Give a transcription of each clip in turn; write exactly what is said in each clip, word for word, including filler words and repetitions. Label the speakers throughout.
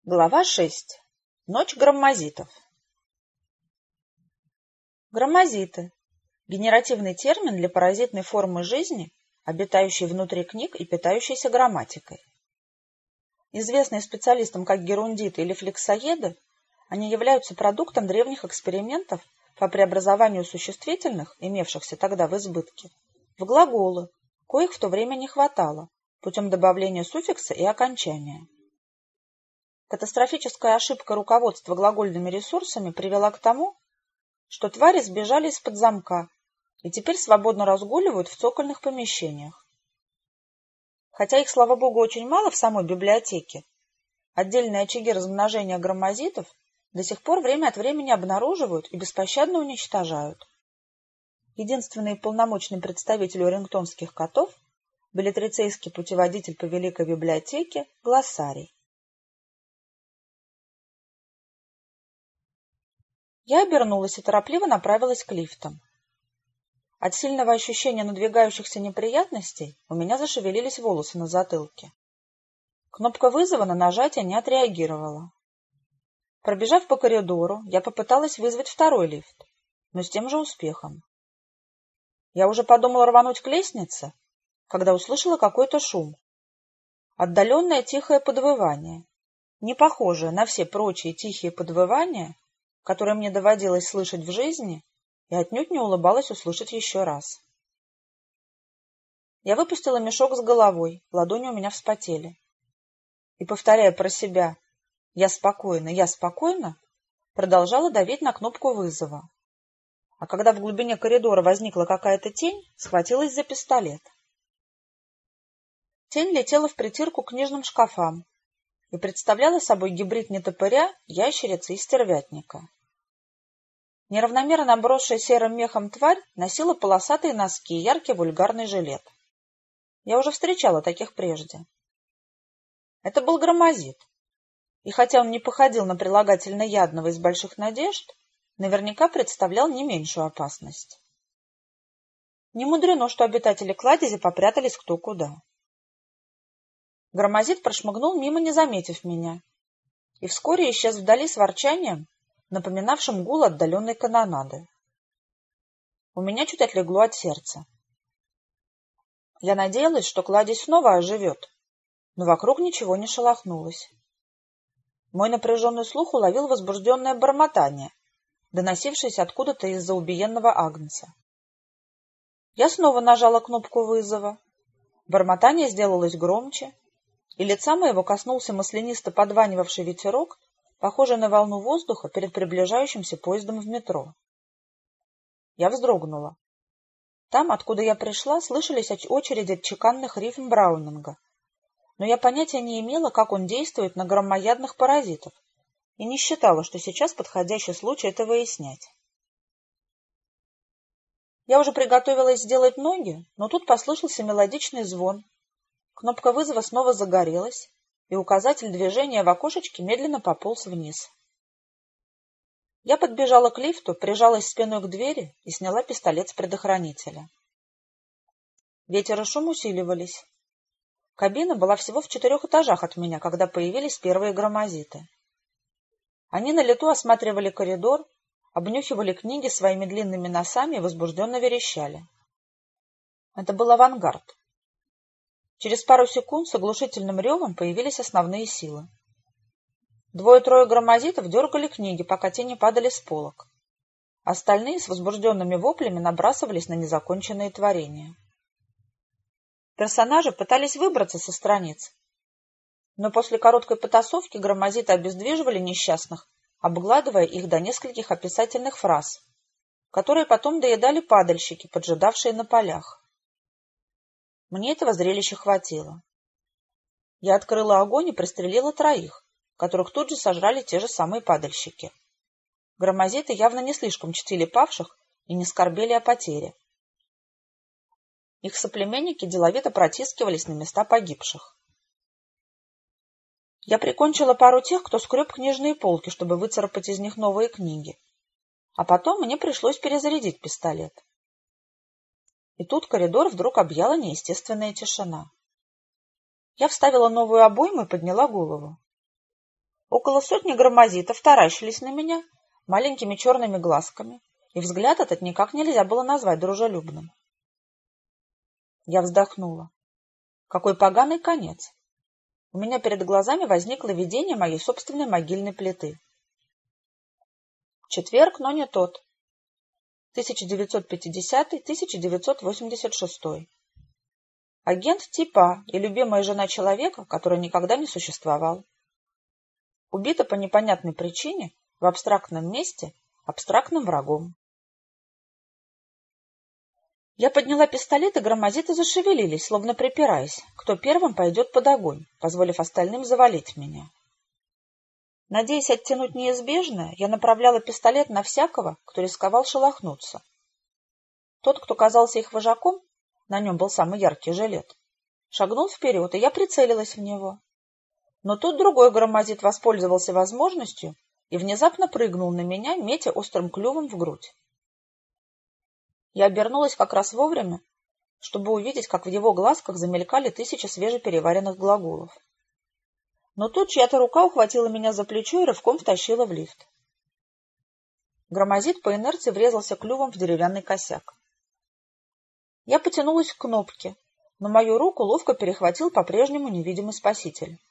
Speaker 1: Глава шесть. Ночь граммазитов. Граммазиты – генеративный термин для паразитной формы жизни, обитающей внутри книг и питающейся грамматикой. Известные специалистам как герундиты или флексоеды, они являются продуктом древних экспериментов по преобразованию существительных, имевшихся тогда в избытке, в глаголы, коих в то время не хватало, путем добавления суффикса и окончания. Катастрофическая ошибка руководства глагольными ресурсами привела к тому, что твари сбежали из-под замка и теперь свободно разгуливают в цокольных помещениях. Хотя их, слава богу, очень мало в самой библиотеке, отдельные очаги размножения граммазитов до сих пор время от времени обнаруживают и беспощадно уничтожают. Единственный полномочный представитель уоррингтонских котов – беллетрицейский путеводитель по Великой библиотеке «Глоссарий». Я обернулась и торопливо направилась к лифтам. От сильного ощущения надвигающихся неприятностей у меня зашевелились волосы на затылке. Кнопка вызова на нажатие не отреагировала. Пробежав по коридору, я попыталась вызвать второй лифт, но с тем же успехом. Я уже подумала рвануть к лестнице, когда услышала какой-то шум. Отдаленное тихое подвывание, не похожее на все прочие тихие подвывания, которое мне доводилось слышать в жизни, и отнюдь не улыбалась услышать еще раз. Я выпустила мешок с головой, ладони у меня вспотели. И, повторяя про себя «я спокойна, я спокойна», продолжала давить на кнопку вызова. А когда в глубине коридора возникла какая-то тень, схватилась за пистолет. Тень летела впритирку к книжным шкафам и представляла собой гибрид нетопыря, ящерицы и стервятника. Неравномерно обросшая серым мехом тварь носила полосатые носки и яркий вульгарный жилет. Я уже встречала таких прежде. Это был граммазит, и хотя он не походил на прилагательно ядного из больших надежд, наверняка представлял не меньшую опасность. Не мудрено, что обитатели кладези попрятались кто куда. Граммазит прошмыгнул мимо, не заметив меня, и вскоре исчез вдали с ворчанием, напоминавшим гул отдаленной канонады. У меня чуть отлегло от сердца. Я надеялась, что кладезь снова оживет, но вокруг ничего не шелохнулось. Мой напряженный слух уловил возбужденное бормотание, доносившееся откуда-то из-за убиенного агнца. Я снова нажала кнопку вызова. Бормотание сделалось громче, и лица моего коснулся маслянисто подванивавший ветерок, похожий на волну воздуха перед приближающимся поездом в метро. Я вздрогнула. Там, откуда я пришла, слышались очереди чеканных рифм Браунинга, но я понятия не имела, как он действует на громоядных паразитов, и не считала, что сейчас подходящий случай это выяснять. Я уже приготовилась сделать ноги, но тут послышался мелодичный звон. Кнопка вызова снова загорелась, и указатель движения в окошечке медленно пополз вниз. Я подбежала к лифту, прижалась спиной к двери и сняла пистолет с предохранителя. Ветер и шум усиливались. Кабина была всего в четырех этажах от меня, когда появились первые граммазиты. Они на лету осматривали коридор, обнюхивали книги своими длинными носами и возбужденно верещали. Это был авангард. Через пару секунд с оглушительным ревом появились основные силы. Двое-трое граммазитов дергали книги, пока те не падали с полок. Остальные с возбужденными воплями набрасывались на незаконченные творения. Персонажи пытались выбраться со страниц, но после короткой потасовки граммазиты обездвиживали несчастных, обгладывая их до нескольких описательных фраз, которые потом доедали падальщики, поджидавшие на полях. Мне этого зрелища хватило. Я открыла огонь и пристрелила троих, которых тут же сожрали те же самые падальщики. Граммазиты явно не слишком чтили павших и не скорбели о потере. Их соплеменники деловито протискивались на места погибших. Я прикончила пару тех, кто скреб книжные полки, чтобы выцарапать из них новые книги. А потом мне пришлось перезарядить пистолет. И тут коридор вдруг объяла неестественная тишина. Я вставила новую обойму и подняла голову. Около сотни громозитов таращились на меня маленькими черными глазками, и взгляд этот никак нельзя было назвать дружелюбным. Я вздохнула. Какой поганый конец! У меня перед глазами возникло видение моей собственной могильной плиты. Четверг, но не тот. тысяча девятьсот пятидесятый — тысяча девятьсот восемьдесят шестой. Агент типа и любимая жена человека, который никогда не существовал. Убита по непонятной причине в абстрактном месте абстрактным врагом. Я подняла пистолет, и громозиты зашевелились, словно припираясь, кто первым пойдет под огонь, позволив остальным завалить меня. Надеясь оттянуть неизбежное, я направляла пистолет на всякого, кто рисковал шелохнуться. Тот, кто казался их вожаком, на нем был самый яркий жилет, шагнул вперед, и я прицелилась в него. Но тут другой громозит воспользовался возможностью и внезапно прыгнул на меня, метя острым клювом в грудь. Я обернулась как раз вовремя, чтобы увидеть, как в его глазках замелькали тысячи свежепереваренных глаголов. Но тут чья-то рука ухватила меня за плечо и рывком втащила в лифт. Громозит по инерции врезался клювом в деревянный косяк. Я потянулась к кнопке, но мою руку ловко перехватил по-прежнему невидимый спаситель.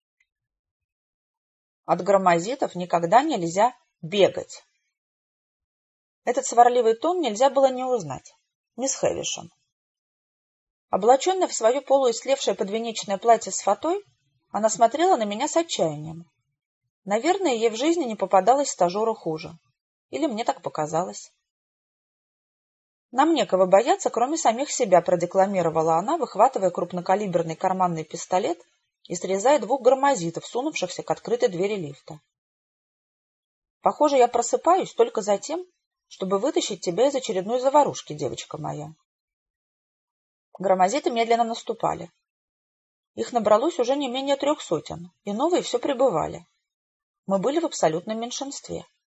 Speaker 1: От громозитов никогда нельзя бегать. Этот сварливый тон нельзя было не узнать. Мисс Хэвишем. Облаченная в свое полуистлевшее подвенечное платье с фатой, она смотрела на меня с отчаянием. Наверное, ей в жизни не попадалось стажеру хуже. Или мне так показалось. «Нам некого бояться, кроме самих себя», — продекламировала она, выхватывая крупнокалиберный карманный пистолет и срезая двух громозитов, сунувшихся к открытой двери лифта. «Похоже, я просыпаюсь только за тем, чтобы вытащить тебя из очередной заварушки, девочка моя». Громозиты медленно наступали. Их набралось уже не менее трех сотен, и новые все прибывали. Мы были в абсолютном меньшинстве.